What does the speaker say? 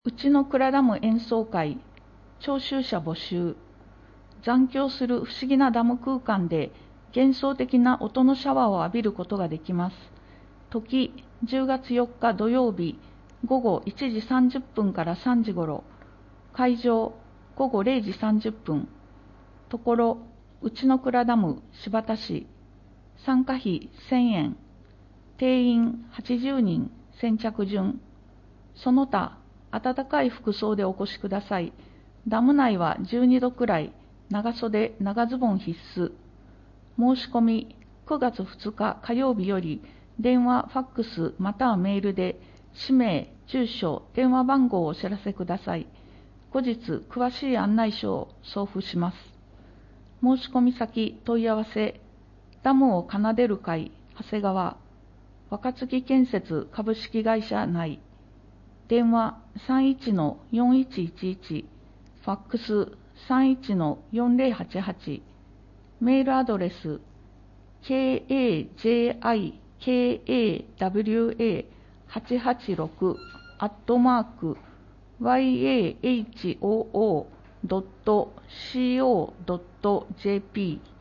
うちの蔵ダム演奏会、聴衆者募集。残響する不思議なダム空間で幻想的な音のシャワーを浴びることができます。時、10月4日土曜日、午後1時30分から3時頃。会場、午後0時30分。ところ、うちの蔵ダム、新発田市。参加費1000円。定員80人、先着順。その他、暖かい服装でお越しください。ダム内は12度くらい、長袖、長ズボン必須。申し込み、9月2日火曜日より、電話、ファックス、またはメールで、氏名、住所、電話番号をお知らせください。後日、詳しい案内書を送付します。申し込み先、問い合わせ、ダムを奏でる会、長谷川、若月建設株式会社内。電話31-4111、ファックス31-4088、メールアドレス kajikawa886@yahoo.co.jp